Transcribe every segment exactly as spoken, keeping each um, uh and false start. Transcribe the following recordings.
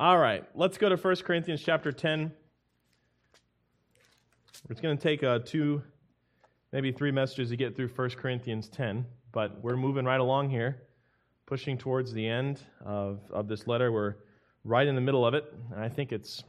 All right, let's go to First Corinthians chapter ten. It's going to take uh, two, maybe three messages to get through First Corinthians ten, but we're moving right along here, pushing towards the end of, of this letter. We're right in the middle of it, and I think it's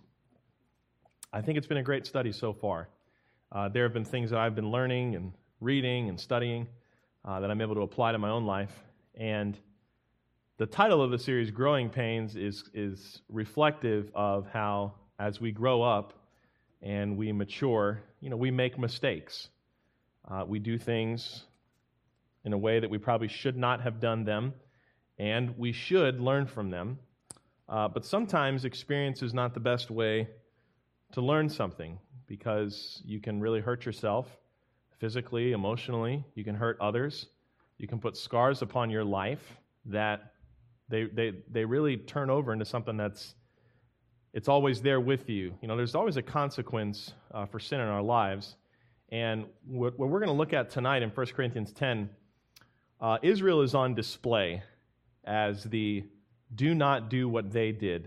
I think it's been a great study so far. Uh, there have been things that I've been learning and reading and studying uh, that I'm able to apply to my own life, and the title of the series, Growing Pains, is, is reflective of how, as we grow up and we mature, you know, we make mistakes. Uh, we do things in a way that we probably should not have done them, and we should learn from them. Uh, but sometimes experience is not the best way to learn something, because you can really hurt yourself physically, emotionally. You can hurt others. You can put scars upon your life that They they they really turn over into something that's, it's always there with you. You know, there's always a consequence uh, for sin in our lives. And what, what we're going to look at tonight in First Corinthians ten, uh, Israel is on display as the do not do what they did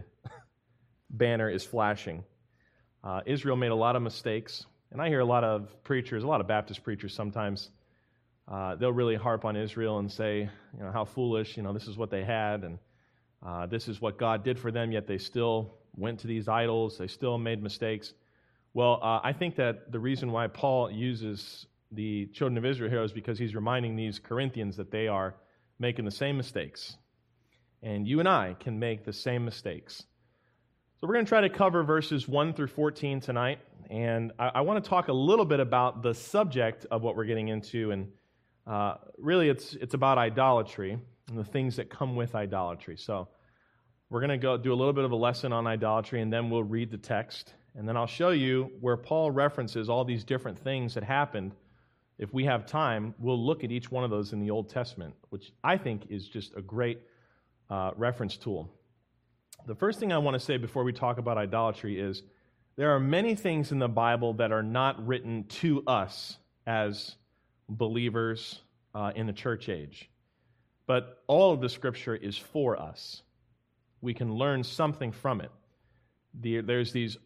banner is flashing. Uh, Israel made a lot of mistakes. And I hear a lot of preachers, a lot of Baptist preachers sometimes, Uh, they'll really harp on Israel and say, you know, how foolish, you know, this is what they had, and uh, this is what God did for them, yet they still went to these idols, they still made mistakes. Well, uh, I think that the reason why Paul uses the children of Israel here is because he's reminding these Corinthians that they are making the same mistakes. And you and I can make the same mistakes. So we're going to try to cover verses one through fourteen tonight, and I, I want to talk a little bit about the subject of what we're getting into, and Uh, really, it's it's about idolatry and the things that come with idolatry. So we're going to go do a little bit of a lesson on idolatry, and then we'll read the text. And then I'll show you where Paul references all these different things that happened. If we have time, we'll look at each one of those in the Old Testament, which I think is just a great uh, reference tool. The first thing I want to say before we talk about idolatry is there are many things in the Bible that are not written to us as believers uh, in the church age. But all of the Scripture is for us. We can learn something from it. The, there's these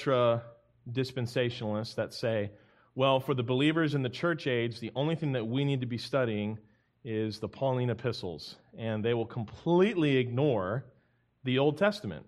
ultra-dispensationalists that say, well, for the believers in the church age, the only thing that we need to be studying is the Pauline epistles, and they will completely ignore the Old Testament.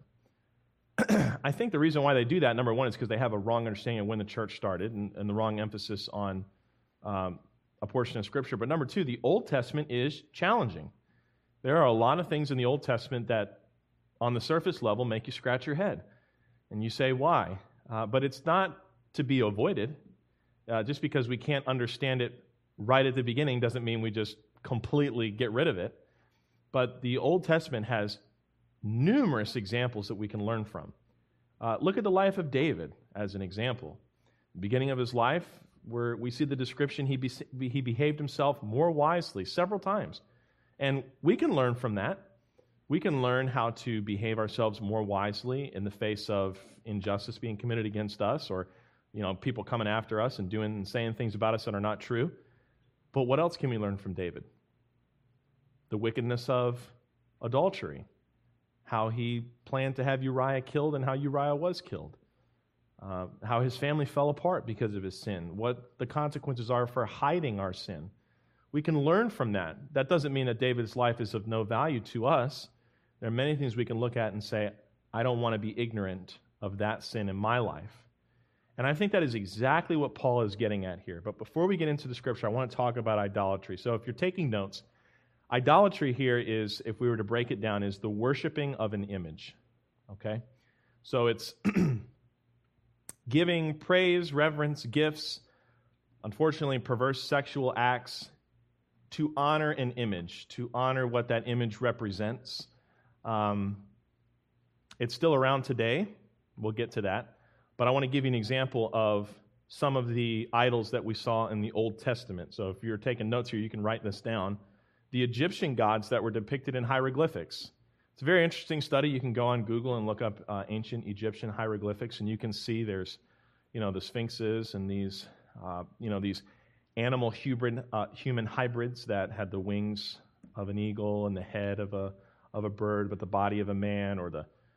I think the reason why they do that, number one, is because they have a wrong understanding of when the church started and, and the wrong emphasis on um, a portion of Scripture. But number two, the Old Testament is challenging. There are a lot of things in the Old Testament that, on the surface level, make you scratch your head. And you say, why? Uh, but it's not to be avoided. Uh, just because we can't understand it right at the beginning doesn't mean we just completely get rid of it. But the Old Testament has numerous examples that we can learn from. Uh, look at the life of David as an example. The beginning of his life, where we see the description, he be, he behaved himself more wisely several times. And we can learn from that. We can learn how to behave ourselves more wisely in the face of injustice being committed against us, or, you know, people coming after us and doing and saying things about us that are not true. But what else can we learn from David? The wickedness of adultery, how he planned to have Uriah killed and how Uriah was killed. Uh, how his family fell apart because of his sin, what the consequences are for hiding our sin. We can learn from that. That doesn't mean that David's life is of no value to us. There are many things we can look at and say, I don't want to be ignorant of that sin in my life. And I think that is exactly what Paul is getting at here. But before we get into the Scripture, I want to talk about idolatry. So if you're taking notes, idolatry here is, if we were to break it down, is the worshiping of an image. Okay? So it's giving praise, reverence, gifts, unfortunately perverse sexual acts to honor an image, to honor what that image represents. Um, it's still around today. We'll get to that. But I want to give you an example of some of the idols that we saw in the Old Testament. So if you're taking notes here, you can write this down. The Egyptian gods that were depicted in hieroglyphics. It's a very interesting study. You can go on Google and look up uh, ancient Egyptian hieroglyphics, and you can see there's, you know, the sphinxes and these, uh, you know, these animal hybrid, uh, human hybrids that had the wings of an eagle and the head of a of a bird, but the body of a man, or the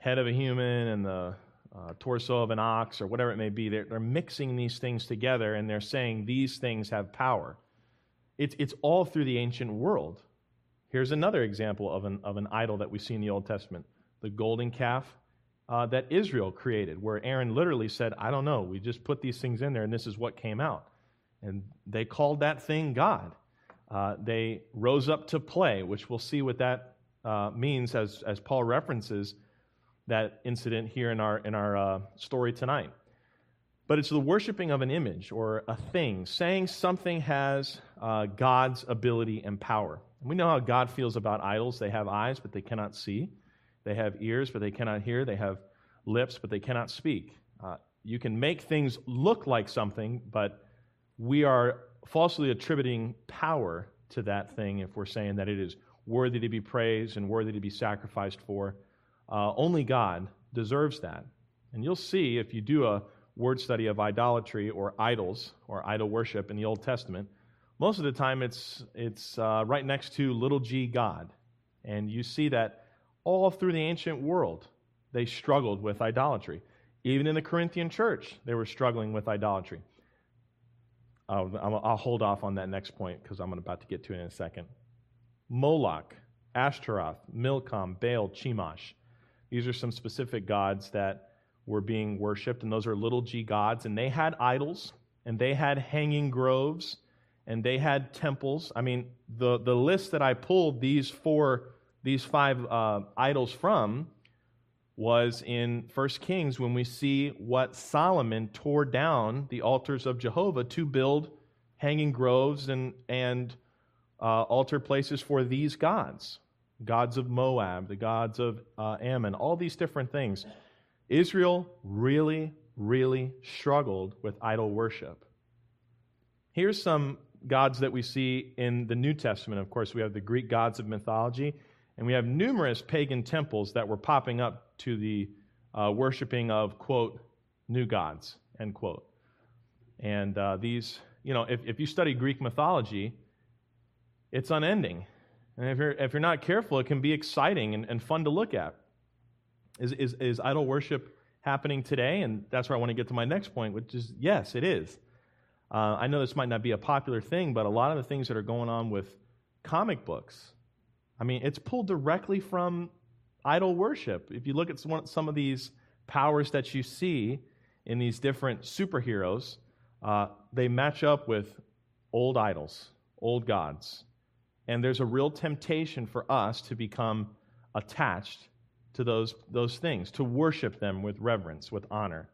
head of a human and the uh, torso of an ox or whatever it may be. They're, they're mixing these things together, and they're saying these things have power. It's, it's all through the ancient world. Here's another example of an, of an idol that we see in the Old Testament, the golden calf uh, that Israel created, where Aaron literally said, I don't know, we just put these things in there, and this is what came out. And they called that thing God. Uh, they rose up to play, which we'll see what that uh, means as, as Paul references that incident here in our, in our uh, story tonight. But it's the worshiping of an image or a thing, saying something has uh, God's ability and power. And we know how God feels about idols. They have eyes, but they cannot see. They have ears, but they cannot hear. They have lips, but they cannot speak. Uh, you can make things look like something, but we are falsely attributing power to that thing if we're saying that it is worthy to be praised and worthy to be sacrificed for. Uh, only God deserves that. And you'll see if you do a word study of idolatry or idols or idol worship in the Old Testament, most of the time it's it's uh, right next to little g God. And you see that all through the ancient world, they struggled with idolatry. Even in the Corinthian church, they were struggling with idolatry. I'll, I'll hold off on that next point because I'm about to get to it in a second. Moloch, Ashtaroth, Milcom, Baal, Chemosh. These are some specific gods that were being worshipped, and those are little g gods, and they had idols, and they had hanging groves, and they had temples. I mean, the, the list that I pulled these four, these five uh, idols from was in First Kings when we see what Solomon tore down the altars of Jehovah to build hanging groves and, and uh, altar places for these gods, gods of Moab, the gods of uh, Ammon, all these different things. Israel really, really struggled with idol worship. Here's some gods that we see in the New Testament. Of course, we have the Greek gods of mythology, and we have numerous pagan temples that were popping up to the uh, worshiping of, quote, new gods, end quote. And uh, these, you know, if, if you study Greek mythology, it's unending. And if you're, if you're not careful, it can be exciting and, and fun to look at. Is, is, is idol worship happening today? And that's where I want to get to my next point, which is, yes, it is. Uh, I know this might not be a popular thing, but a lot of the things that are going on with comic books, I mean, it's pulled directly from idol worship. If you look at some, some of these powers that you see in these different superheroes, uh, they match up with old idols, old gods. And there's a real temptation for us to become attached to those those things, to worship them with reverence, with honor.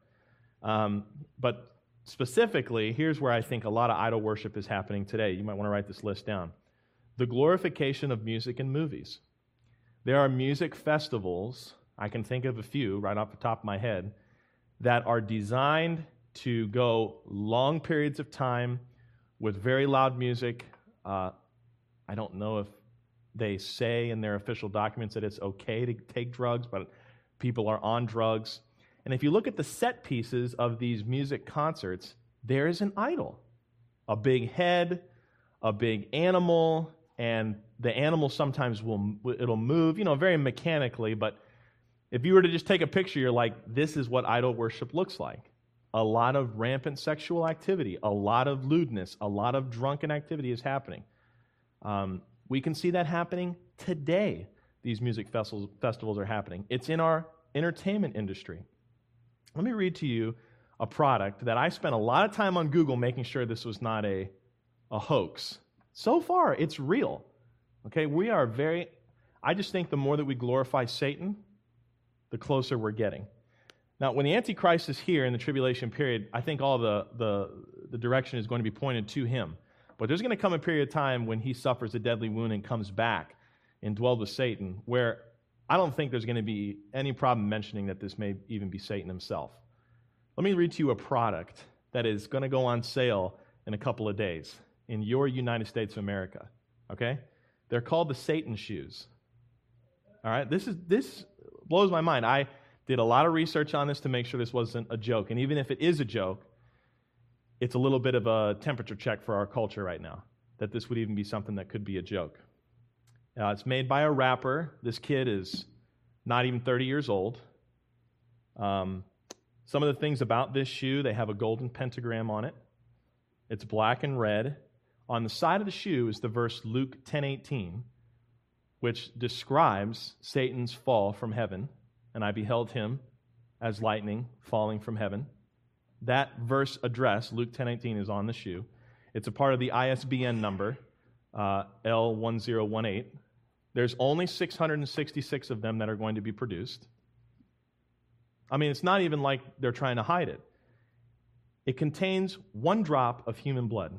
Um, but specifically, here's where I think a lot of idol worship is happening today. You might want to write this list down. The glorification of music and movies. There are music festivals, I can think of a few right off the top of my head, that are designed to go long periods of time with very loud music. Uh, I don't know if they say in their official documents that it's okay to take drugs, but people are on drugs. And if you look at the set pieces of these music concerts, there is an idol. A big head, a big animal, and the animal sometimes will it'll move, you know, very mechanically, but if you were to just take a picture, you're like, this is what idol worship looks like. A lot of rampant sexual activity, a lot of lewdness, a lot of drunken activity is happening. Um, We can see that happening today. These music festivals, festivals are happening. It's in our entertainment industry. Let me read to you a product that I spent a lot of time on Google making sure this was not a, a hoax. So far, it's real. Okay, we are very, I just think the more that we glorify Satan, the closer we're getting. Now, when the Antichrist is here in the tribulation period, I think all the, the, the direction is going to be pointed to him. But there's going to come a period of time when he suffers a deadly wound and comes back and dwells with Satan, where I don't think there's going to be any problem mentioning that this may even be Satan himself. Let me read to you a product that is going to go on sale in a couple of days in your United States of America, okay? They're called the Satan shoes. All right, this is this blows my mind. I did a lot of research on this to make sure this wasn't a joke, and even if it is a joke, it's a little bit of a temperature check for our culture right now, that this would even be something that could be a joke. Uh, it's made by a rapper. This kid is not even thirty years old. Um, some of the things about this shoe, they have a golden pentagram on it. It's black and red. On the side of the shoe is the verse Luke ten eighteen, which describes Satan's fall from heaven. And I beheld him as lightning falling from heaven. That verse address, Luke ten eighteen, is on the shoe. It's a part of the I S B N number, uh, L one zero one eight. There's only six hundred sixty-six of them that are going to be produced. I mean, it's not even like they're trying to hide it. It contains one drop of human blood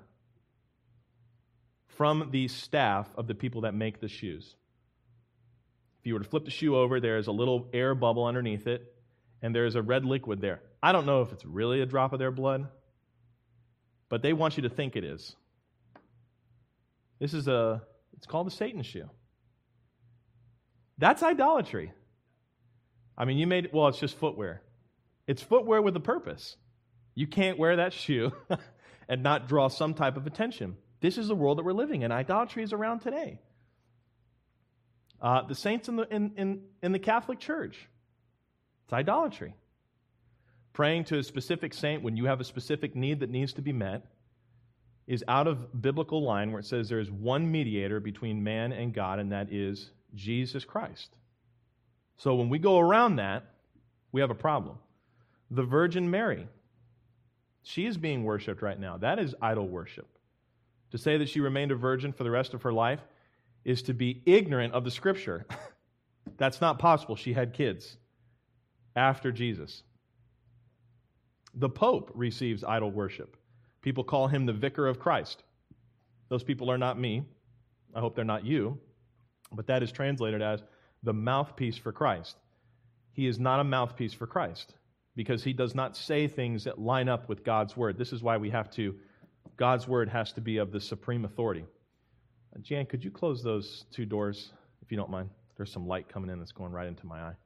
from the staff of the people that make the shoes. If you were to flip the shoe over, there is a little air bubble underneath it, and there is a red liquid there. I don't know if it's really a drop of their blood, but they want you to think it is. This is a, it's called the Satan shoe. That's idolatry. I mean, you made, well, it's just footwear. It's footwear with a purpose. You can't wear that shoe and not draw some type of attention. This is the world that we're living in. Idolatry is around today. Uh, the saints in the in, in, in the Catholic Church, it's idolatry. Praying to a specific saint when you have a specific need that needs to be met is out of biblical line, where it says there is one mediator between man and God, and that is Jesus Christ. So when we go around that, we have a problem. The Virgin Mary, she is being worshipped right now. That is idol worship. To say that she remained a virgin for the rest of her life is to be ignorant of the Scripture. That's not possible. She had kids after Jesus. The Pope receives idol worship. People call him the vicar of Christ. Those people are not me. I hope they're not you. But that is translated as the mouthpiece for Christ. He is not a mouthpiece for Christ because he does not say things that line up with God's word. This is why we have to, God's word has to be of the supreme authority. Uh, Jan, could you close those two doors, if you don't mind? There's some light coming in that's going right into my eye.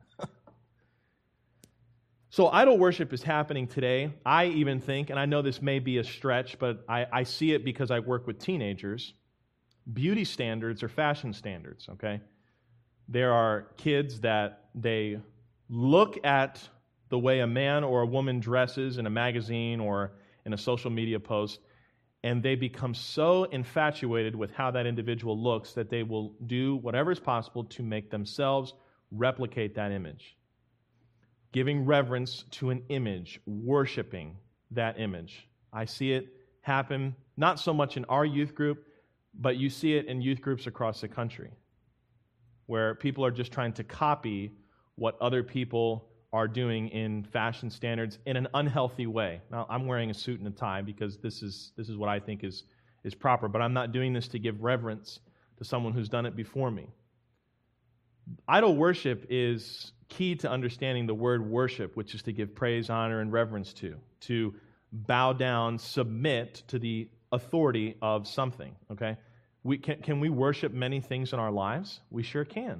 So idol worship is happening today. I even think, and I know this may be a stretch, but I, I see it because I work with teenagers. Beauty standards are fashion standards, okay? There are kids that they look at the way a man or a woman dresses in a magazine or in a social media post, and they become so infatuated with how that individual looks that they will do whatever is possible to make themselves replicate that image. Giving reverence to an image, worshiping that image. I see it happen not so much in our youth group, but you see it in youth groups across the country, where people are just trying to copy what other people are doing in fashion standards in an unhealthy way. Now, I'm wearing a suit and a tie because this is this is what I think is, is proper, but I'm not doing this to give reverence to someone who's done it before me. Idol worship is key to understanding the word worship, which is to give praise, honor, and reverence to, to bow down, submit to the authority of something, okay? We can, can we worship many things in our lives? We sure can.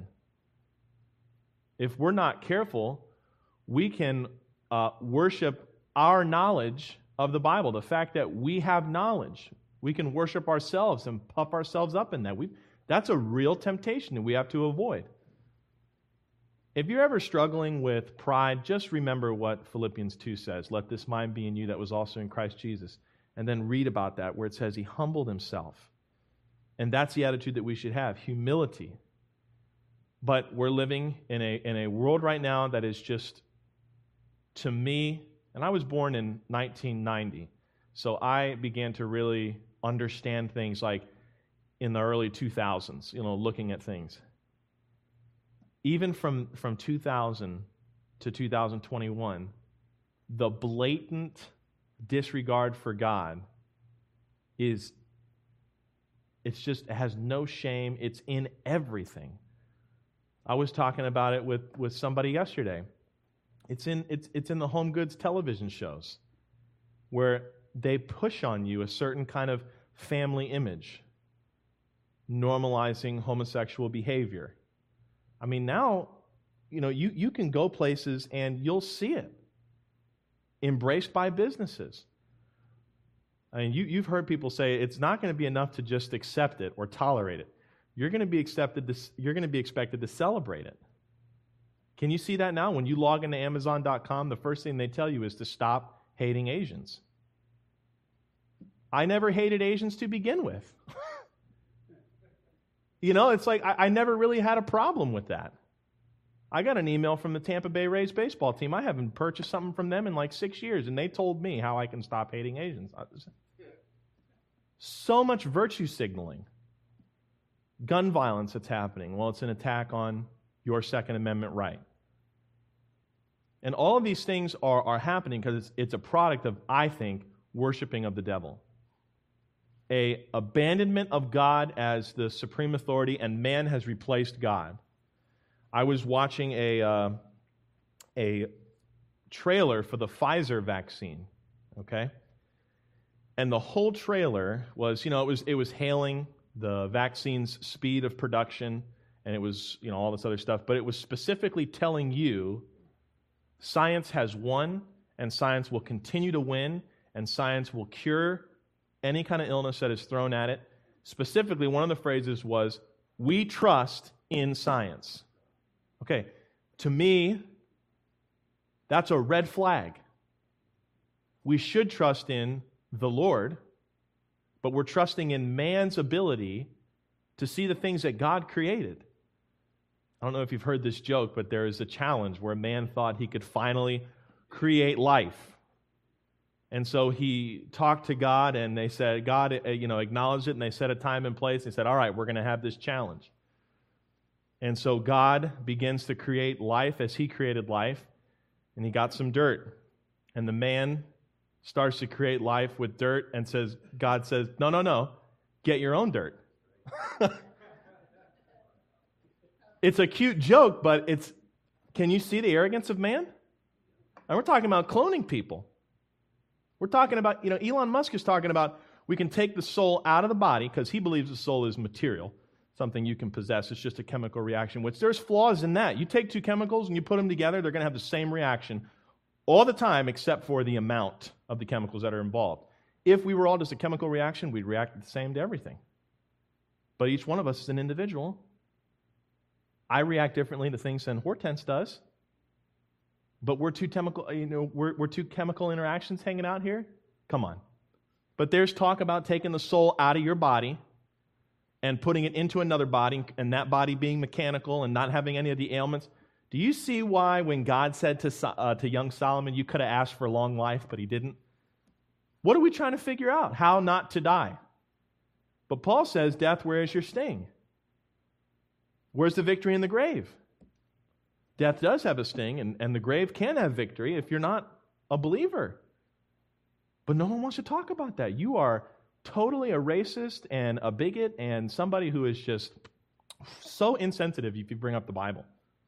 If we're not careful, we can uh, worship our knowledge of the Bible, the fact that we have knowledge. We can worship ourselves and puff ourselves up in that. We, that's a real temptation that we have to avoid. If you're ever struggling with pride, just remember what Philippians two says. Let this mind be in you that was also in Christ Jesus. And then read about that where it says he humbled himself. And that's the attitude that we should have, humility. But we're living in a, in a world right now that is just, to me, and I was born in nineteen ninety, so I began to really understand things like in the early two thousands, you know, looking at things. Even from, from two thousand to two thousand twenty-one, the blatant disregard for God is, it's just, it has no shame. It's in everything. I was talking about it with, with somebody yesterday. It's in, it's, it's in the home goods television shows where they push on you a certain kind of family image, normalizing homosexual behavior. I mean, now, you know, you, you can go places and you'll see it embraced by businesses. I mean, you, you've heard people say it's not going to be enough to just accept it or tolerate it. You're going to be accepted. To, you're going to be expected to celebrate it. Can you see that now? When you log into Amazon dot com, the first thing they tell you is to stop hating Asians. I never hated Asians to begin with. You know, it's like I, I never really had a problem with that. I got an email from the Tampa Bay Rays baseball team. I haven't purchased something from them in like six years, and they told me how I can stop hating Asians. So much virtue signaling. Gun violence that's happening. Well, it's an attack on your Second Amendment right. And all of these things are, are happening because it's, it's a product of, I think, worshiping of the devil. A abandonment of God as the supreme authority, and man has replaced God. I was watching a, uh, a trailer for the Pfizer vaccine, okay? And the whole trailer was, you know, it was it was hailing the vaccine's speed of production, and it was, you know, all this other stuff, but it was specifically telling you science has won, and science will continue to win, and science will cure any kind of illness that is thrown at it. Specifically, one of the phrases was, "We trust in science." Okay, to me, that's a red flag. We should trust in the Lord, but we're trusting in man's ability to see the things that God created. I don't know if you've heard this joke, but there is a challenge where a man thought he could finally create life. And so he talked to God, and they said, God, you know, acknowledged it, and they set a time and place. They said, all right, we're going to have this challenge. And so God begins to create life as he created life, and he got some dirt. And the man starts to create life with dirt and says, God says, no, no, no, get your own dirt. It's a cute joke, but it's, can you see the arrogance of man? And we're talking about cloning people. We're talking about, you know, Elon Musk is talking about we can take the soul out of the body because he believes the soul is material, something you can possess. It's just a chemical reaction, which there's flaws in that. You take two chemicals and you put them together, they're going to have the same reaction all the time except for the amount of the chemicals that are involved. If we were all just a chemical reaction, we'd react the same to everything. But each one of us is an individual. I react differently to things than Hortense does. But we're two chemical, you know, we're, we're two chemical interactions hanging out here? Come on. But there's talk about taking the soul out of your body and putting it into another body, and that body being mechanical and not having any of the ailments. Do you see why when God said to, uh, to young Solomon, you could have asked for long life, but he didn't? What are we trying to figure out? How not to die. But Paul says, death, where is your sting? Where's the victory in the grave? Death does have a sting, and, and the grave can have victory if you're not a believer. But no one wants to talk about that. You are totally a racist and a bigot and somebody who is just so insensitive if you bring up the Bible.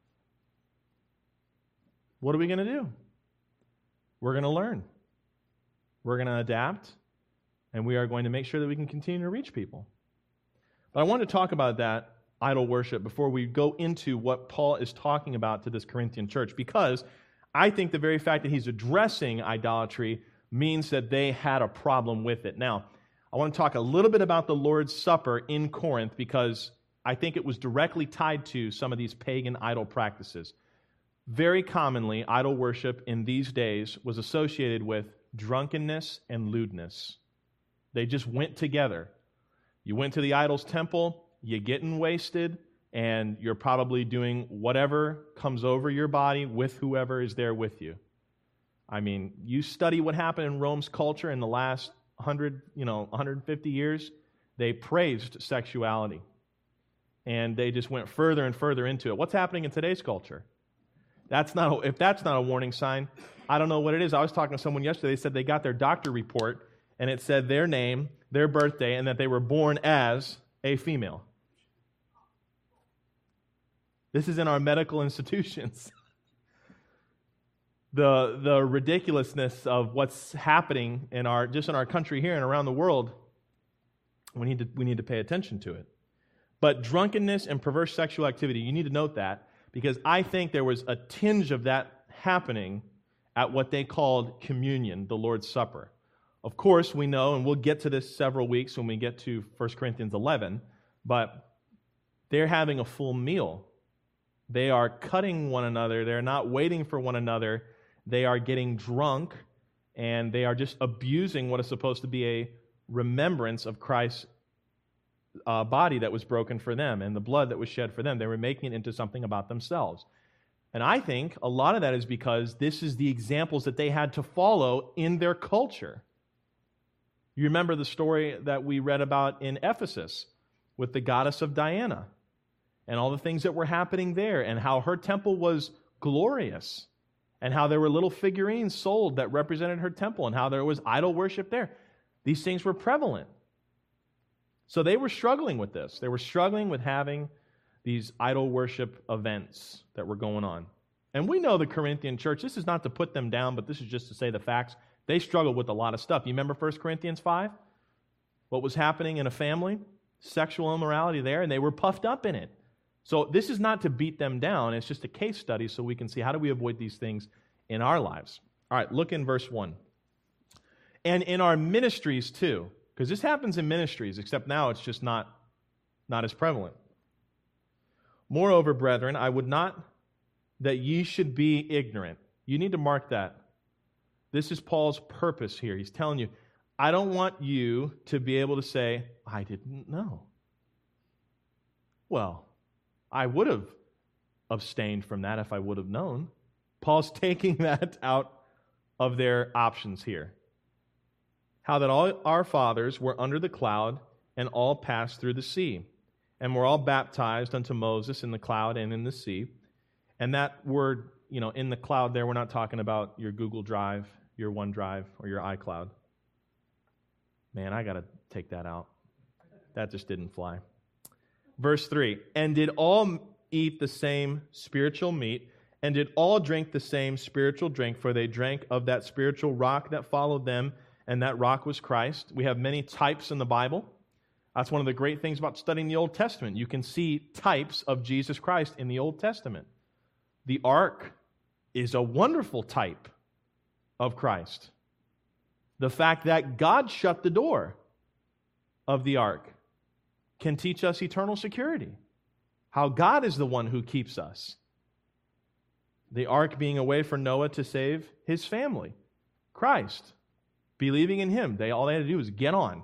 What are we going to do? We're going to learn. We're going to adapt, and we are going to make sure that we can continue to reach people. But I want to talk about that idol worship before we go into what Paul is talking about to this Corinthian church, because I think the very fact that he's addressing idolatry means that they had a problem with it. Now, I want to talk a little bit about the Lord's Supper in Corinth because I think it was directly tied to some of these pagan idol practices. Very commonly, idol worship in these days was associated with drunkenness and lewdness. They just went together. You went to the idol's temple, you're getting wasted, and you're probably doing whatever comes over your body with whoever is there with you. I mean, you study what happened in Rome's culture in the last one hundred, you know, one hundred fifty years, they praised sexuality. And they just went further and further into it. What's happening in today's culture? That's not a, if that's not a warning sign, I don't know what it is. I was talking to someone yesterday. They said they got their doctor report, and it said their name, their birthday, and that they were born as a female. This is in our medical institutions. the the ridiculousness of what's happening in our just in our country here and around the world, we need to we need to pay attention to it. But drunkenness and perverse sexual activity, you need to note that, because I think there was a tinge of that happening at what they called communion, the Lord's Supper. Of course, we know, and we'll get to this several weeks when we get to First Corinthians eleven, but they're having a full meal. They are cutting one another. They're not waiting for one another. They are getting drunk, and they are just abusing what is supposed to be a remembrance of Christ's uh, body that was broken for them and the blood that was shed for them. They were making it into something about themselves. And I think a lot of that is because this is the examples that they had to follow in their culture. You remember the story that we read about in Ephesus with the goddess of Diana and all the things that were happening there, and how her temple was glorious, and how there were little figurines sold that represented her temple, and how there was idol worship there. These things were prevalent. So they were struggling with this. They were struggling with having these idol worship events that were going on. And we know the Corinthian church, this is not to put them down, but this is just to say the facts. They struggled with a lot of stuff. You remember First Corinthians five? What was happening in a family? Sexual immorality there, and they were puffed up in it. So this is not to beat them down. It's just a case study so we can see how do we avoid these things in our lives. All right, look in verse one. And in our ministries too, because this happens in ministries, except now it's just not, not as prevalent. Moreover, brethren, I would not that ye should be ignorant. You need to mark that. This is Paul's purpose here. He's telling you, I don't want you to be able to say, I didn't know. Well, I would have abstained from that if I would have known. Paul's taking that out of their options here. How that all our fathers were under the cloud and all passed through the sea, and were all baptized unto Moses in the cloud and in the sea. And that word, you know, in the cloud there, we're not talking about your Google Drive, your OneDrive, or your iCloud. Man, I got to take that out. That just didn't fly. Verse three, and did all eat the same spiritual meat, and did all drink the same spiritual drink, for they drank of that spiritual rock that followed them, and that rock was Christ. We have many types in the Bible. That's one of the great things about studying the Old Testament. You can see types of Jesus Christ in the Old Testament. The ark is a wonderful type of Christ. The fact that God shut the door of the ark can teach us eternal security. How God is the one who keeps us. The ark being a way for Noah to save his family. Christ. Believing in him. They all they had to do was get on.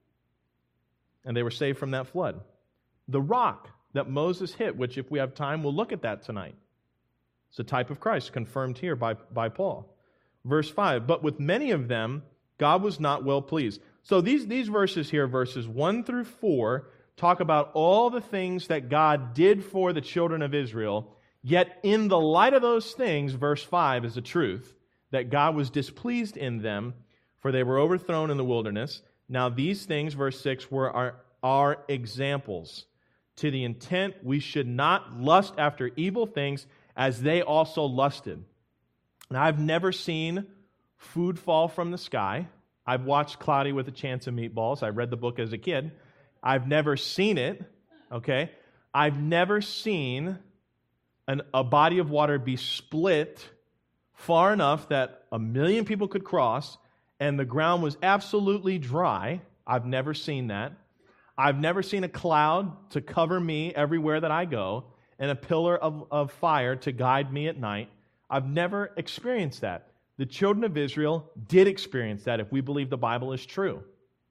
And they were saved from that flood. The rock that Moses hit, which if we have time, we'll look at that tonight. It's a type of Christ, confirmed here by, by Paul. Verse five, but with many of them, God was not well pleased. So these, these verses here, verses one through four, talk about all the things that God did for the children of Israel, yet in the light of those things, verse five is the truth, that God was displeased in them, for they were overthrown in the wilderness. Now these things, verse six, were our, our examples, to the intent we should not lust after evil things, as they also lusted. Now, I've never seen food fall from the sky. I've watched Cloudy with a Chance of Meatballs. I read the book as a kid. I've never seen it, okay? I've never seen an, a body of water be split far enough that a million people could cross and the ground was absolutely dry. I've never seen that. I've never seen a cloud to cover me everywhere that I go and a pillar of, of fire to guide me at night. I've never experienced that. The children of Israel did experience that if we believe the Bible is true.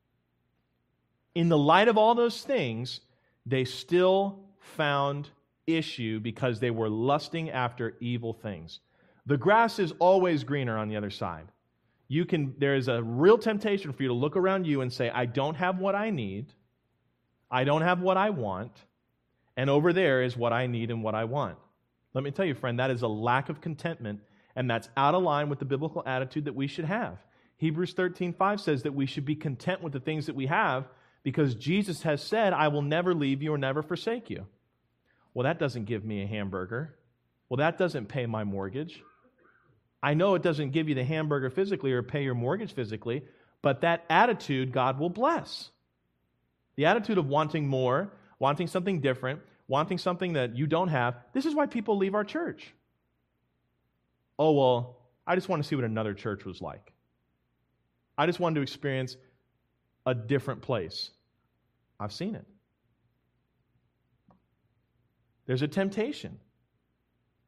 In the light of all those things, they still found issue because they were lusting after evil things. The grass is always greener on the other side. You can, there is a real temptation for you to look around you and say, I don't have what I need. I don't have what I want. And over there is what I need and what I want. Let me tell you, friend, that is a lack of contentment, and that's out of line with the biblical attitude that we should have. Hebrews thirteen five says that we should be content with the things that we have because Jesus has said, I will never leave you or never forsake you. Well, that doesn't give me a hamburger. Well, that doesn't pay my mortgage. I know it doesn't give you the hamburger physically or pay your mortgage physically, but that attitude God will bless. The attitude of wanting more, wanting something different, wanting something that you don't have. This is why people leave our church. Oh, well, I just want to see what another church was like. I just wanted to experience a different place. I've seen it. There's a temptation.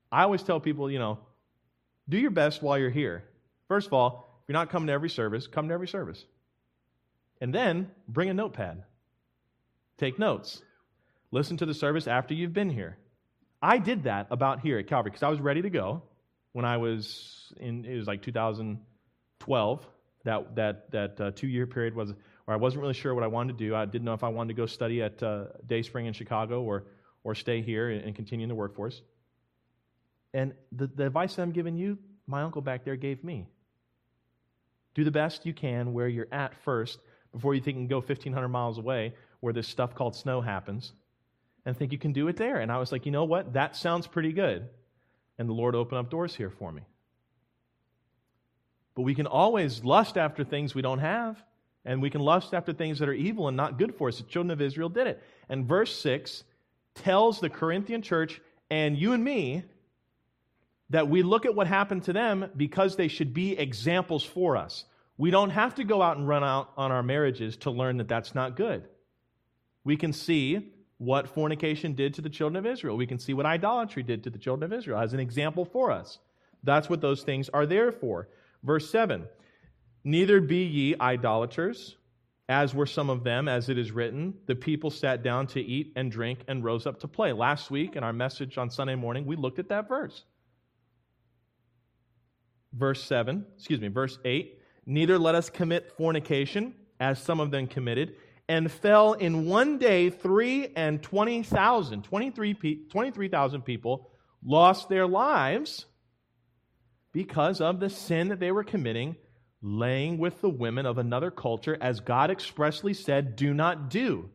I always tell people, you know, do your best while you're here. First of all, if you're not coming to every service, come to every service. And then bring a notepad. Take notes. Listen to the service after you've been here. I did that about here at Calvary because I was ready to go when I was in, it was like two thousand twelve. That that that uh, two-year period was where I wasn't really sure what I wanted to do. I didn't know if I wanted to go study at uh, Dayspring in Chicago or or stay here and, and continue in the workforce. And the, the advice that I'm giving you, my uncle back there gave me. Do the best you can where you're at first before you think you can go fifteen hundred miles away where this stuff called snow happens and think you can do it there. And I was like, you know what? That sounds pretty good. And the Lord opened up doors here for me. But we can always lust after things we don't have, and we can lust after things that are evil and not good for us. The children of Israel did it. And verse six tells the Corinthian church and you and me that we look at what happened to them because they should be examples for us. We don't have to go out and run out on our marriages to learn that that's not good. We can see what fornication did to the children of Israel. We can see what idolatry did to the children of Israel as an example for us. That's what those things are there for. Verse seven, neither be ye idolaters, as were some of them, as it is written, the people sat down to eat and drink and rose up to play. Last week in our message on Sunday morning, we looked at that verse. Verse seven, excuse me, verse eight, neither let us commit fornication, as some of them committed, and fell in one day three and twenty thousand, twenty-three thousand people lost their lives because of the sin that they were committing, laying with the women of another culture, as God expressly said, do not do.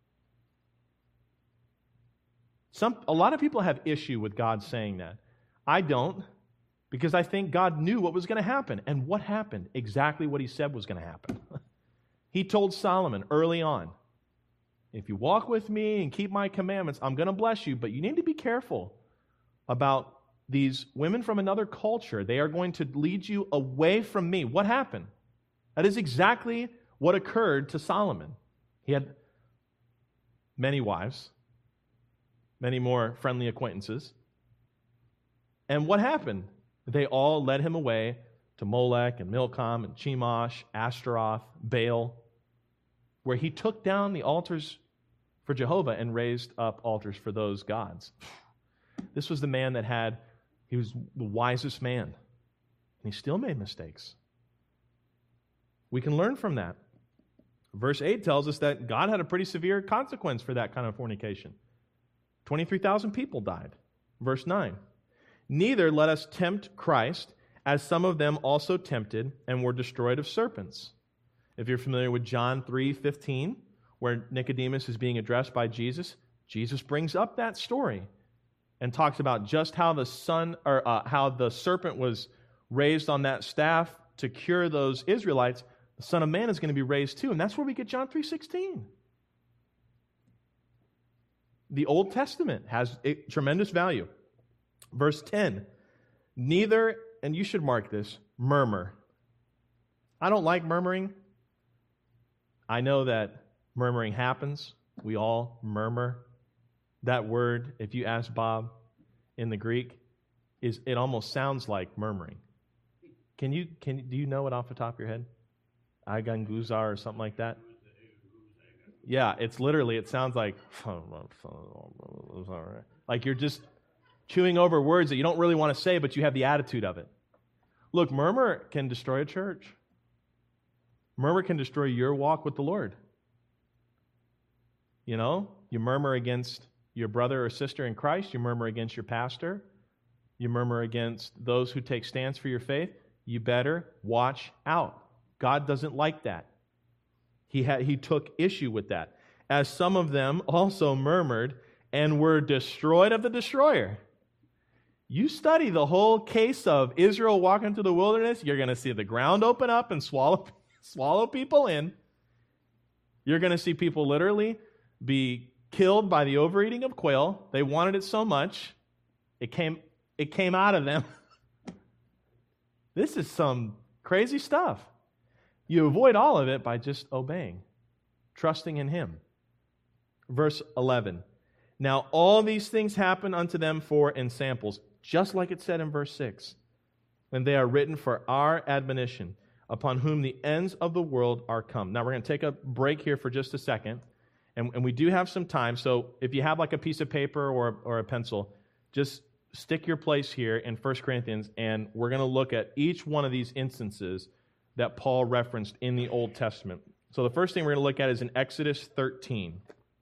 Some, a lot of people have issue with God saying that. I don't, because I think God knew what was going to happen. And what happened? Exactly what He said was going to happen. He told Solomon early on, if you walk with me and keep my commandments, I'm going to bless you, but you need to be careful about these women from another culture. They are going to lead you away from me. What happened? That is exactly what occurred to Solomon. He had many wives, many more friendly acquaintances. And what happened? They all led him away to Molech and Milcom and Chemosh, Ashtaroth, Baal, where he took down the altars for Jehovah and raised up altars for those gods. This was the man that had, he was the wisest man, and he still made mistakes. We can learn from that. Verse eight tells us that God had a pretty severe consequence for that kind of fornication. twenty-three thousand people died. Verse nine, neither let us tempt Christ, as some of them also tempted and were destroyed of serpents. If you're familiar with John three fifteen, where Nicodemus is being addressed by Jesus, Jesus brings up that story and talks about just how the son or uh, how the serpent was raised on that staff to cure those Israelites. The Son of Man is going to be raised too, and that's where we get John three sixteen. The Old Testament has a tremendous value. Verse ten, neither, and you should mark this, murmur. I don't like murmuring. I know that murmuring happens. We all murmur. That word, if you ask Bob in the Greek, is it almost sounds like murmuring. Can you can do you know it off the top of your head? Aganguzar or something like that? Yeah, it's literally, it sounds like like you're just chewing over words that you don't really want to say, but you have the attitude of it. Look, murmur can destroy a church. Murmur can destroy your walk with the Lord. You know, you murmur against your brother or sister in Christ. You murmur against your pastor. You murmur against those who take stands for your faith. You better watch out. God doesn't like that. He had, he took issue with that. As some of them also murmured and were destroyed of the destroyer. You study the whole case of Israel walking through the wilderness, you're going to see the ground open up and swallow, swallow people in. You're going to see people literally be killed by the overeating of quail. They wanted it so much, it came, it came out of them. This is some crazy stuff. You avoid all of it by just obeying, trusting in Him. Verse eleven, now all these things happen unto them for ensamples. just like it said in verse six. And they are written for our admonition, upon whom the ends of the world are come. Now we're going to take a break here for just a second, and, and we do have some time, so if you have like a piece of paper or, or a pencil, just stick your place here in First Corinthians, and we're going to look at each one of these instances that Paul referenced in the Old Testament. So the first thing we're going to look at is in Exodus thirteen.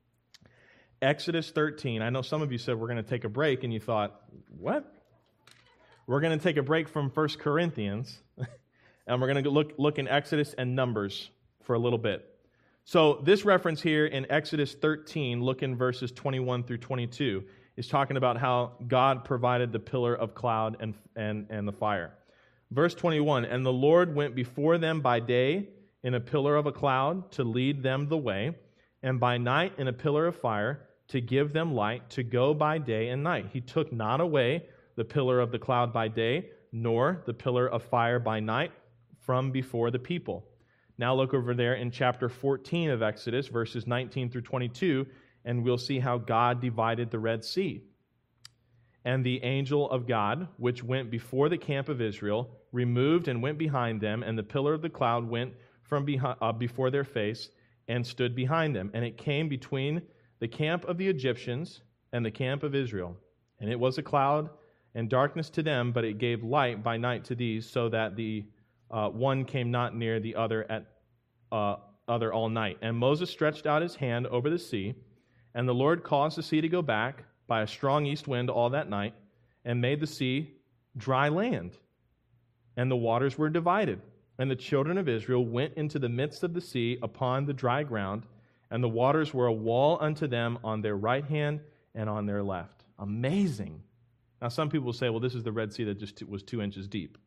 Exodus thirteen. I know some of you said we're going to take a break, and you thought, what? We're going to take a break from First Corinthians, and we're going to look, look in Exodus and Numbers for a little bit. So this reference here in Exodus thirteen, look in verses twenty-one through twenty-two, is talking about how God provided the pillar of cloud and, and, and the fire. Verse twenty-one, and the Lord went before them by day in a pillar of a cloud to lead them the way, and by night in a pillar of fire to give them light to go by day and night. He took not away the pillar of the cloud by day, nor the pillar of fire by night from before the people. Now look over there in chapter fourteen of Exodus, verses nineteen through twenty-two, and we'll see how God divided the Red Sea. And the angel of God, which went before the camp of Israel, removed and went behind them, and the pillar of the cloud went from behind, uh, before their face and stood behind them. And it came between the camp of the Egyptians and the camp of Israel. And it was a cloud and darkness to them, but it gave light by night to these, so that the uh, one came not near the other at uh, other all night. And Moses stretched out his hand over the sea, and the Lord caused the sea to go back by a strong east wind all that night, and made the sea dry land. And the waters were divided. And the children of Israel went into the midst of the sea upon the dry ground, and the waters were a wall unto them on their right hand and on their left. Amazing. Now, some people will say, well, this is the Red Sea that just was two inches deep.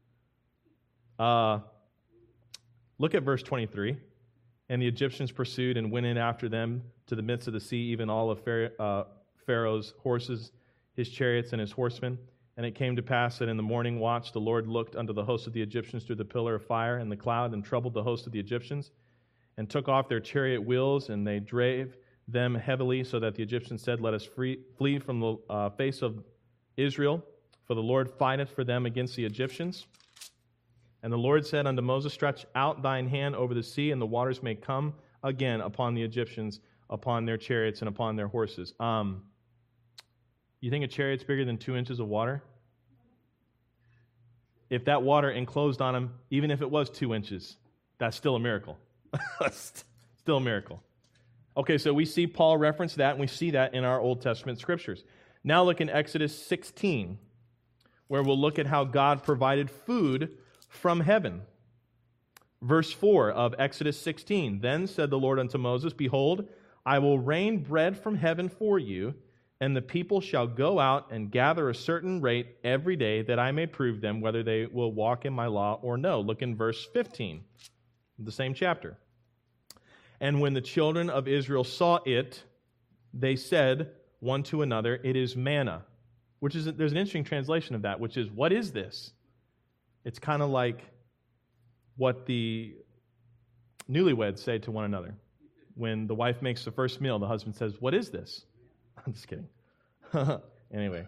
Uh, look at verse twenty-three. And the Egyptians pursued and went in after them to the midst of the sea, even all of Pharaoh's horses, his chariots, and his horsemen. And it came to pass that in the morning watch the Lord looked unto the host of the Egyptians through the pillar of fire and the cloud, and troubled the host of the Egyptians, and took off their chariot wheels, and they drave them heavily, so that the Egyptians said, let us free, flee from the uh, face of Israel, for the Lord fighteth for them against the Egyptians. And the Lord said unto Moses, stretch out thine hand over the sea, and the waters may come again upon the Egyptians, upon their chariots, and upon their horses. Um, you think a chariot's bigger than two inches of water? If that water enclosed on them, even if it was two inches, that's still a miracle. Still a miracle. Okay, so we see Paul reference that, and we see that in our Old Testament scriptures. Now look in Exodus sixteen, where we'll look at how God provided food from heaven. Verse four of Exodus sixteen, then said the Lord unto Moses, behold, I will rain bread from heaven for you, and the people shall go out and gather a certain rate every day, that I may prove them whether they will walk in my law or no. Look in verse fifteen, the same chapter. And when the children of Israel saw it, they said one to another, it is manna. Which is, there's an interesting translation of that, which is, what is this? It's kind of like what the newlyweds say to one another. When the wife makes the first meal, the husband says, what is this? I'm just kidding. Anyway.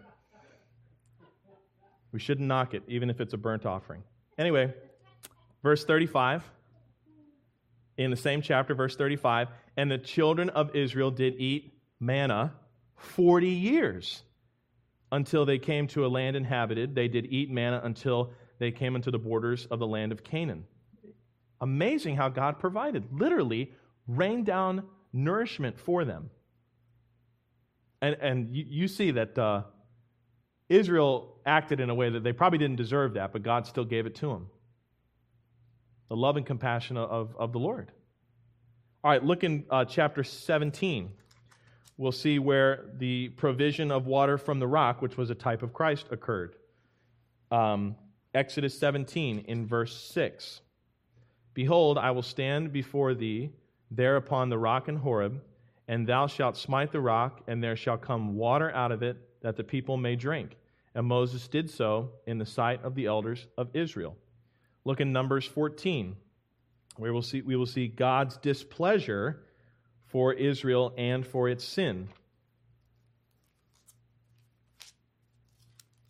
We shouldn't knock it, even if it's a burnt offering. Anyway, verse thirty-five. In the same chapter, verse thirty-five, and the children of Israel did eat manna forty years until they came to a land inhabited. They did eat manna until they came into the borders of the land of Canaan. Amazing how God provided, literally rained down nourishment for them. And, and you, you see that uh, Israel acted in a way that they probably didn't deserve that, but God still gave it to them. The love and compassion of, of the Lord. All right, look in uh, chapter seventeen. We'll see where the provision of water from the rock, which was a type of Christ, occurred. Um, Exodus seventeen in verse six. Behold, I will stand before thee there upon the rock in Horeb, and thou shalt smite the rock, and there shall come water out of it, that the people may drink. And Moses did so in the sight of the elders of Israel. Look in Numbers fourteen, where we'll see, we will see God's displeasure for Israel and for its sin.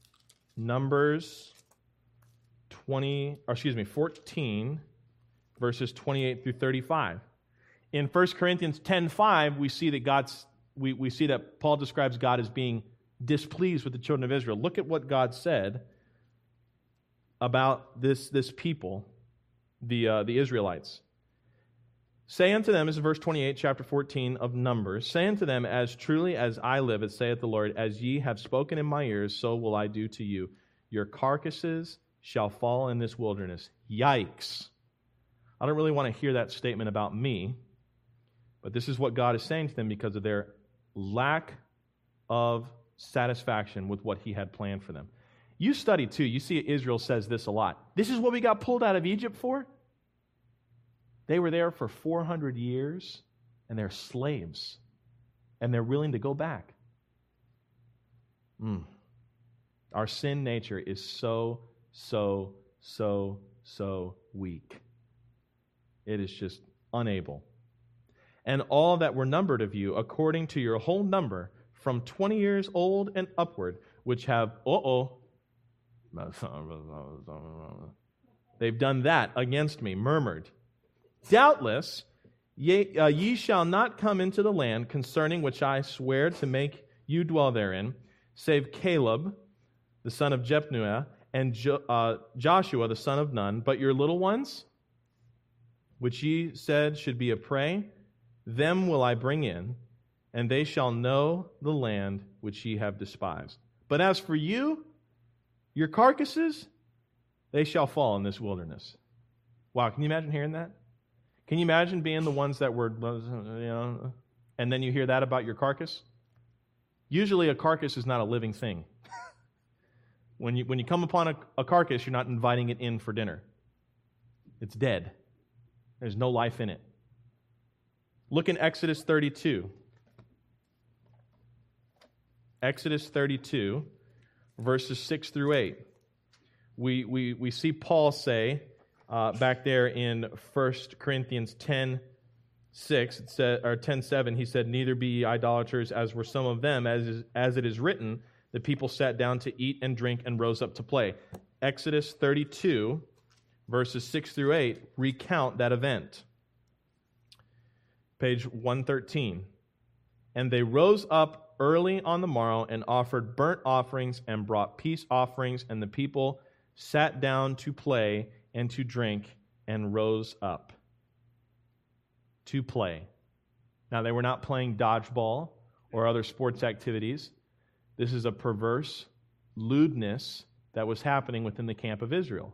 Numbers twenty, or excuse me, fourteen, verses twenty-eight through thirty-five. In First Corinthians ten five, we see that God's we, we see that Paul describes God as being displeased with the children of Israel. Look at what God said about this, this people, the uh, the Israelites. Say unto them, this is verse twenty-eight, chapter fourteen of Numbers, say unto them, as truly as I live, as saith the Lord, as ye have spoken in my ears, so will I do to you. Your carcasses shall fall in this wilderness. Yikes. I don't really want to hear that statement about me, but this is what God is saying to them because of their lack of satisfaction with what he had planned for them. You study too, you see Israel says this a lot. This is what we got pulled out of Egypt for? They were there for four hundred years, and they're slaves, and they're willing to go back. Mm. Our sin nature is so, so, so, so weak. It is just unable. And all that were numbered of you, according to your whole number, from twenty years old and upward, which have, uh-oh, they've done that against me, murmured. Doubtless, ye, uh, ye shall not come into the land concerning which I swear to make you dwell therein, save Caleb, the son of Jephunneh, and jo- uh, Joshua, the son of Nun, but your little ones, which ye said should be a prey, them will I bring in, and they shall know the land which ye have despised. But as for you, your carcasses, they shall fall in this wilderness. Wow, can you imagine hearing that? Can you imagine being the ones that were, you know, and then you hear that about your carcass? Usually a carcass is not a living thing. When you when you come upon a, a carcass, you're not inviting it in for dinner. It's dead. There's no life in it. Look in Exodus thirty-two. Exodus thirty-two, verses six through eight. We, we, we see Paul say, uh, back there in First Corinthians ten six, it said, or ten seven, he said, neither be ye idolaters as were some of them, as, is, as it is written, the people sat down to eat and drink and rose up to play. Exodus thirty-two, verses six through eight, recount that event. Page one thirteen. And they rose up early on the morrow and offered burnt offerings and brought peace offerings, and the people sat down to play and to drink and rose up to play. Now, they were not playing dodgeball or other sports activities. This is a perverse lewdness that was happening within the camp of Israel.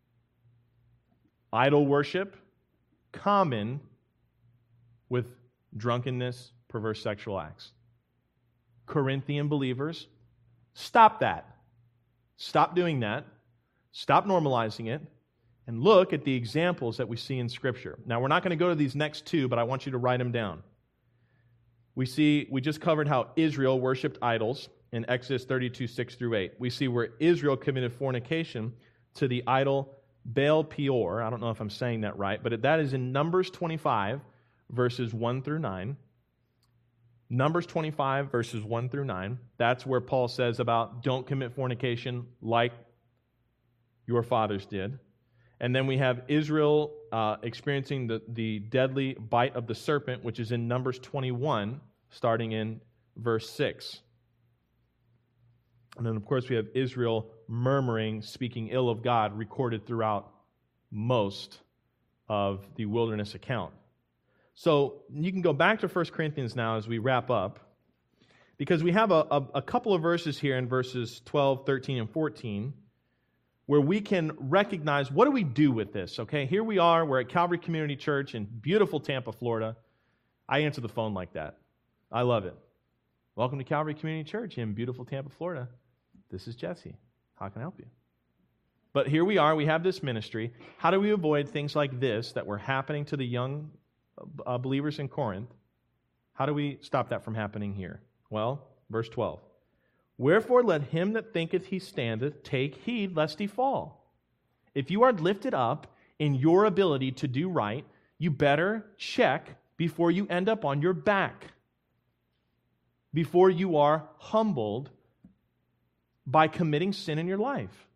Idol worship, common with drunkenness, perverse sexual acts. Corinthian believers, stop that. Stop doing that. Stop normalizing it. And look at the examples that we see in Scripture. Now, we're not going to go to these next two, but I want you to write them down. We see, we just covered how Israel worshipped idols in Exodus thirty-two, six through eight. We see where Israel committed fornication to the idol Baal Peor. I don't know if I'm saying that right, but that is in Numbers twenty-five, verses one through nine. Numbers twenty-five, verses one through nine. That's where Paul says about don't commit fornication like your fathers did. And then we have Israel uh, experiencing the, the deadly bite of the serpent, which is in Numbers twenty-one, starting in verse six. And then, of course, we have Israel murmuring, speaking ill of God, recorded throughout most of the wilderness account. So you can go back to First Corinthians now as we wrap up, because we have a, a, a couple of verses here in verses twelve, thirteen, and fourteen, where we can recognize what do we do with this, okay? Here we are, we're at Calvary Community Church in beautiful Tampa, Florida. I answer the phone like that. I love it. Welcome to Calvary Community Church in beautiful Tampa, Florida. This is Jesse. How can I help you? But here we are, we have this ministry. How do we avoid things like this that were happening to the young uh, believers in Corinth? How do we stop that from happening here? Well, verse twelve. Wherefore let him that thinketh he standeth take heed lest he fall. If you are lifted up in your ability to do right, you better check before you end up on your back. Before you are humbled by committing sin in your life.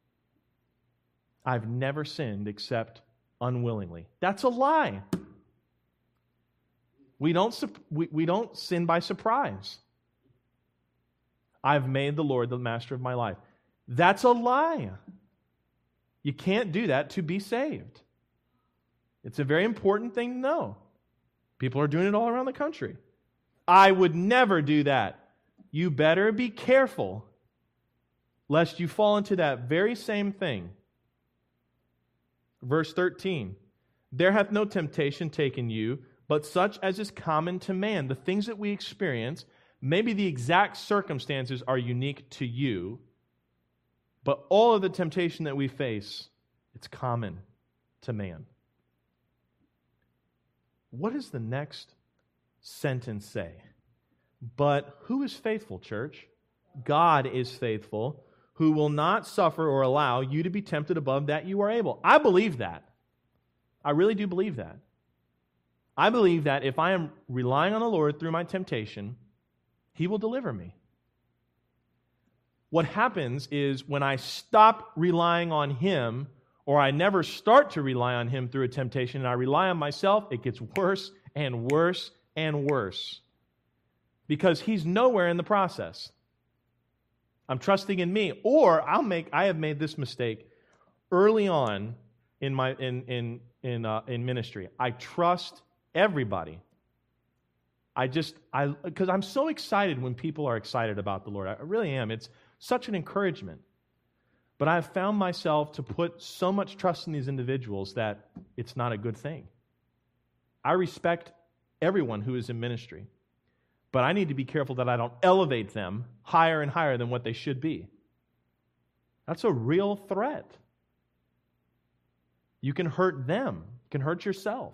I've never sinned except unwillingly. That's a lie. We don't, we, we don't sin by surprise. I've made the Lord the master of my life. That's a lie. You can't do that to be saved. It's a very important thing to know. People are doing it all around the country. I would never do that. You better be careful lest you fall into that very same thing. Verse thirteen, there hath no temptation taken you, but such as is common to man. The things that we experience, maybe the exact circumstances are unique to you, but all of the temptation that we face, it's common to man. What does the next sentence say? But who is faithful, church? God is faithful, who will not suffer or allow you to be tempted above that you are able. I believe that. I really do believe that. I believe that if I am relying on the Lord through my temptation, He will deliver me. What happens is when I stop relying on Him, or I never start to rely on Him through a temptation, and I rely on myself, it gets worse and worse and worse. Because He's nowhere in the process. I'm trusting in me, or I'll make. I have made this mistake early on in my in in in uh, in ministry. I trust everybody. I just I because I'm so excited when people are excited about the Lord. I really am. It's such an encouragement. But I've found myself to put so much trust in these individuals that it's not a good thing. I respect everyone who is in ministry, but I need to be careful that I don't elevate them higher and higher than what they should be. That's a real threat. You can hurt them. You can hurt yourself.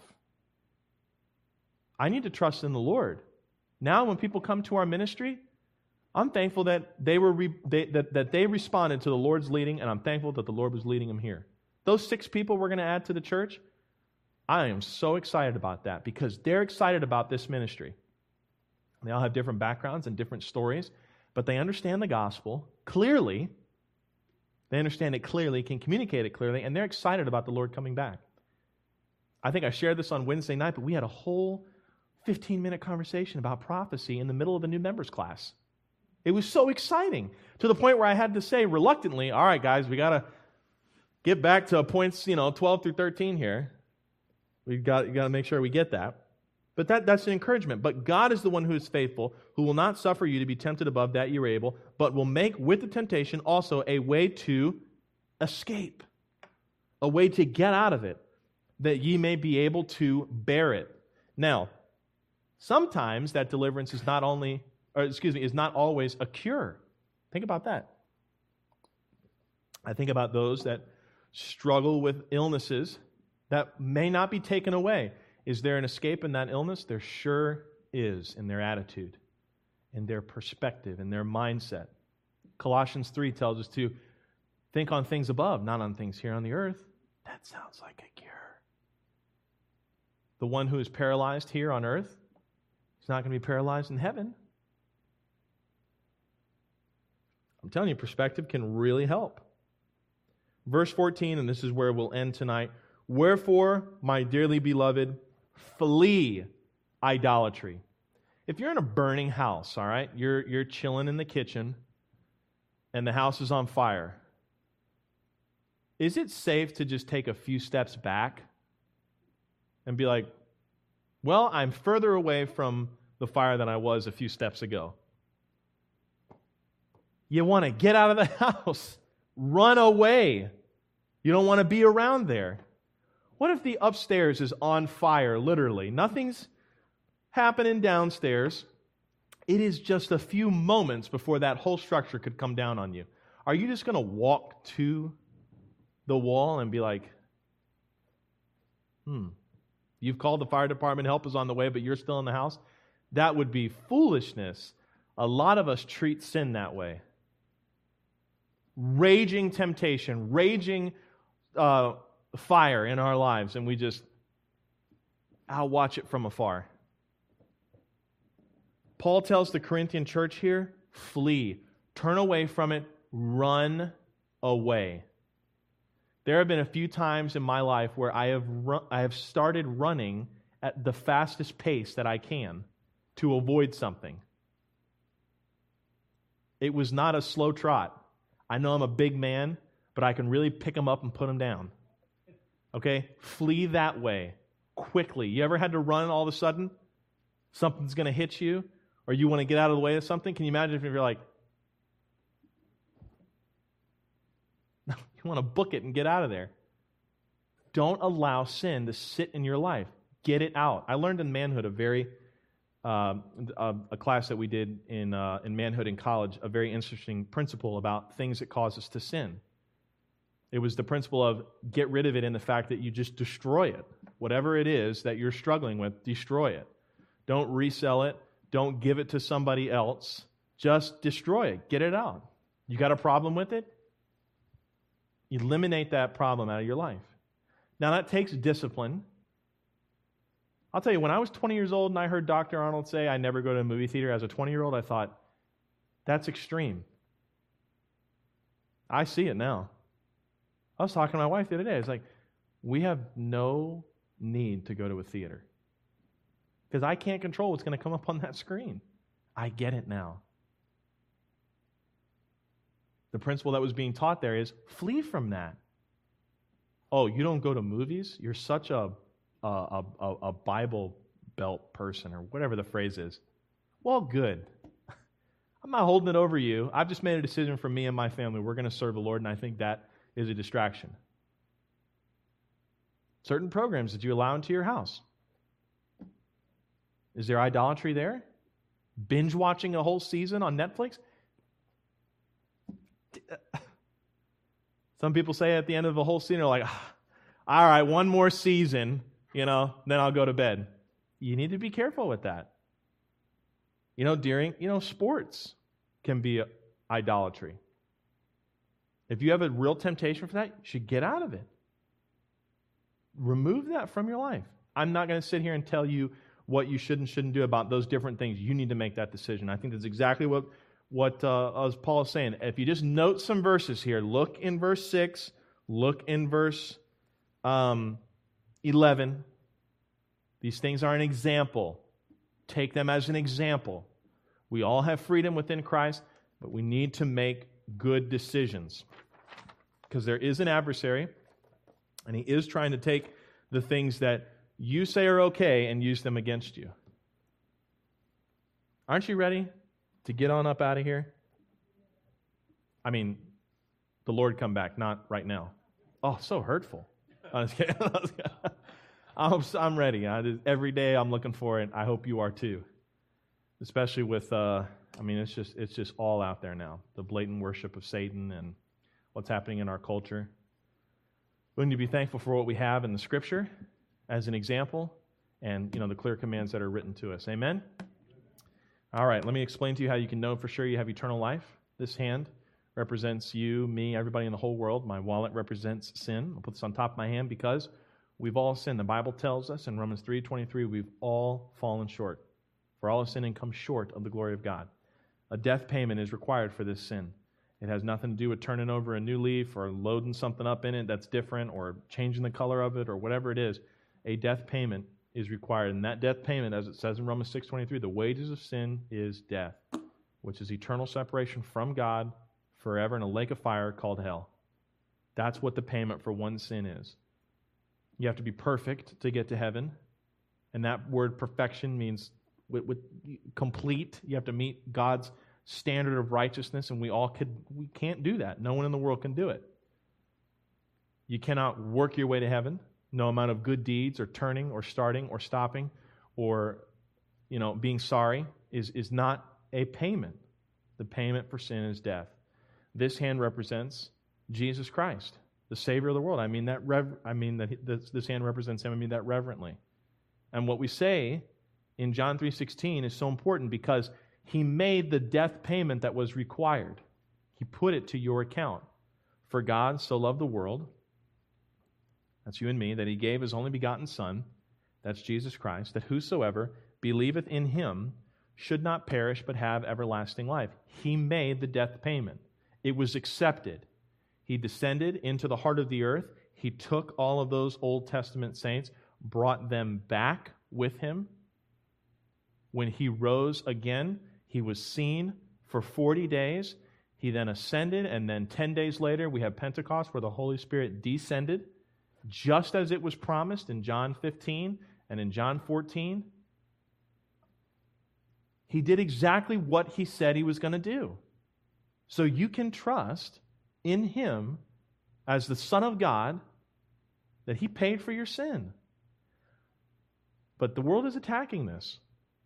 I need to trust in the Lord. Now when people come to our ministry, I'm thankful that they were re- they, that, that they responded to the Lord's leading, and I'm thankful that the Lord was leading them here. Those six people we're going to add to the church, I am so excited about that because they're excited about this ministry. They all have different backgrounds and different stories, but they understand the gospel clearly. They understand it clearly, can communicate it clearly, and they're excited about the Lord coming back. I think I shared this on Wednesday night, but we had a whole fifteen-minute conversation about prophecy in the middle of a new members class. It was so exciting to the point where I had to say reluctantly, all right, guys, we got to get back to points, you know, twelve through thirteen here. We've got, got to make sure we get that. But that, that's an encouragement. But God is the one who is faithful, who will not suffer you to be tempted above that you are able, but will make with the temptation also a way to escape, a way to get out of it, that ye may be able to bear it. Now, sometimes that deliverance is not only, or excuse me, is not always a cure. Think about that. I think about those that struggle with illnesses that may not be taken away. Is there an escape in that illness? There sure is in their attitude, in their perspective, in their mindset. Colossians three tells us to think on things above, not on things here on the earth. That sounds like a cure. The one who is paralyzed here on earth is not going to be paralyzed in heaven. I'm telling you, perspective can really help. Verse fourteen, and this is where we'll end tonight. Wherefore, my dearly beloved, flee idolatry. If you're in a burning house, all right, you're you're chilling in the kitchen, and the house is on fire, is it safe to just take a few steps back and be like, well, I'm further away from the fire than I was a few steps ago? You want to get out of the house. Run away. You don't want to be around there. What if the upstairs is on fire, literally? Nothing's happening downstairs. It is just a few moments before that whole structure could come down on you. Are you just going to walk to the wall and be like, hmm, you've called the fire department, help is on the way, but you're still in the house? That would be foolishness. A lot of us treat sin that way. Raging temptation, raging uh, fire in our lives, and we just, I'll watch it from afar. Paul tells the Corinthian church here, flee, turn away from it, run away. There have been a few times in my life where I have run, I have started running at the fastest pace that I can to avoid something. It was not a slow trot. I know I'm a big man, but I can really pick them up and put them down. Okay? Flee that way quickly. You ever had to run all of a sudden? Something's going to hit you, or you want to get out of the way of something? Can you imagine if you're like, you want to book it and get out of there? Don't allow sin to sit in your life. Get it out. I learned in manhood a very uh, a, a class that we did in uh, in manhood in college, a very interesting principle about things that cause us to sin. It was the principle of get rid of it in the fact that you just destroy it. Whatever it is that you're struggling with, destroy it. Don't resell it. Don't give it to somebody else. Just destroy it. Get it out. You got a problem with it? Eliminate that problem out of your life. Now, that takes discipline. I'll tell you, when I was twenty years old and I heard Doctor Arnold say, I never go to a movie theater, as a twenty-year-old, I thought, that's extreme. I see it now. I was talking to my wife the other day. I was like, we have no need to go to a theater because I can't control what's going to come up on that screen. I get it now. The principle that was being taught there is flee from that. Oh, you don't go to movies? You're such a a, a, a Bible Belt person, or whatever the phrase is. Well, good. I'm not holding it over you. I've just made a decision for me and my family. We're going to serve the Lord, and I think that is a distraction. Certain programs that you allow into your house. Is there idolatry there? Binge watching a whole season on Netflix? Some people say at the end of the whole season, they're like, all right, one more season, you know, then I'll go to bed. You need to be careful with that. You know, during, you know, sports can be idolatry. If you have a real temptation for that, you should get out of it. Remove that from your life. I'm not going to sit here and tell you what you should and shouldn't do about those different things. You need to make that decision. I think that's exactly what, what uh, as Paul is saying. If you just note some verses here, look in verse six, look in verse um, eleven. These things are an example. Take them as an example. We all have freedom within Christ, but we need to make good decisions. Because there is an adversary, and he is trying to take the things that you say are okay and use them against you. Aren't you ready to get on up out of here? I mean, the Lord come back, not right now. Oh, so hurtful. I was kidding. I'm, I'm ready. I, every day I'm looking for it. I hope you are too. Especially with, uh, I mean, it's just it's just all out there now. The blatant worship of Satan and what's happening in our culture. We need to be thankful for what we have in the Scripture as an example, and you know the clear commands that are written to us. Amen? All right, let me explain to you how you can know for sure you have eternal life. This hand represents you, me, everybody in the whole world. My wallet represents sin. I'll put this on top of my hand because we've all sinned. The Bible tells us in Romans three twenty-three, we've all fallen short. For all have sinned and come short of the glory of God. A death payment is required for this sin. It has nothing to do with turning over a new leaf or loading something up in it that's different or changing the color of it or whatever it is. A death payment is required. And that death payment, as it says in Romans six twenty-three, the wages of sin is death, which is eternal separation from God forever in a lake of fire called hell. That's what the payment for one sin is. You have to be perfect to get to heaven. And that word perfection means with, with complete. You have to meet God's standard of righteousness, and we all could we can't do that. No one in the world can do it. You cannot work your way to heaven. No amount of good deeds or turning or starting or stopping or you know being sorry is, is not a payment. The payment for sin is death. This hand represents Jesus Christ, the Savior of the world. I mean that rev- I mean that this, this hand represents him. I mean that reverently. And what we say in John three sixteen is so important because he made the death payment that was required. He put it to your account. For God so loved the world, that's you and me, that he gave his only begotten Son, that's Jesus Christ, that whosoever believeth in him should not perish but have everlasting life. He made the death payment. It was accepted. He descended into the heart of the earth. He took all of those Old Testament saints, brought them back with him. When he rose again, he was seen for forty days. He then ascended, and then ten days later, we have Pentecost, where the Holy Spirit descended, just as it was promised in John fifteen and in John fourteen. He did exactly what he said he was going to do. So you can trust in him as the Son of God that he paid for your sin. But the world is attacking this,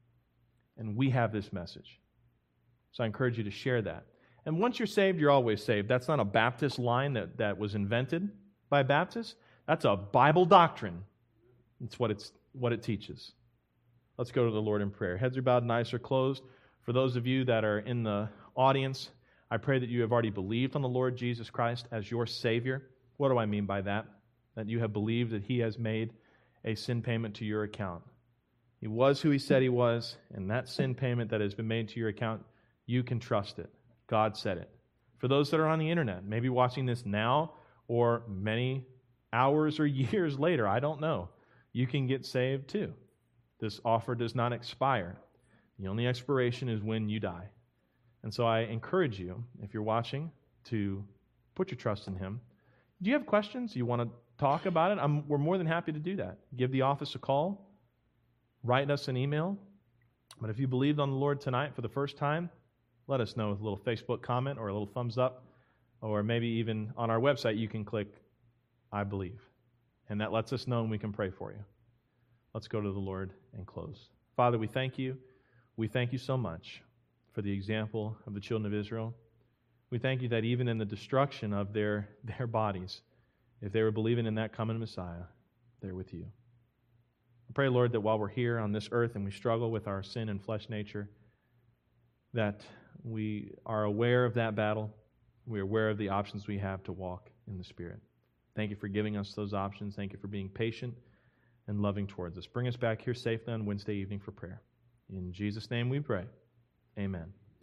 and we have this message. So I encourage you to share that. And once you're saved, you're always saved. That's not a Baptist line that, that was invented by Baptists. That's a Bible doctrine. It's what it's what it teaches. Let's go to the Lord in prayer. Heads are bowed and eyes are closed. For those of you that are in the audience, I pray that you have already believed on the Lord Jesus Christ as your Savior. What do I mean by that? That you have believed that he has made a sin payment to your account. He was who he said he was, and that sin payment that has been made to your account, you can trust it. God said it. For those that are on the internet, maybe watching this now or many hours or years later, I don't know, you can get saved too. This offer does not expire. The only expiration is when you die. And so I encourage you, if you're watching, to put your trust in him. Do you have questions? You want to talk about it? I'm, we're more than happy to do that. Give the office a call. Write us an email. But if you believed on the Lord tonight for the first time, let us know with a little Facebook comment or a little thumbs up. Or maybe even on our website, you can click, I believe. And that lets us know and we can pray for you. Let's go to the Lord and close. Father, we thank you. We thank you so much for the example of the children of Israel. We thank you that even in the destruction of their, their bodies, if they were believing in that coming Messiah, they're with you. I pray, Lord, that while we're here on this earth and we struggle with our sin and flesh nature, that we are aware of that battle. We're aware of the options we have to walk in the Spirit. Thank you for giving us those options. Thank you for being patient and loving towards us. Bring us back here safely on Wednesday evening for prayer. In Jesus' name we pray. Amen.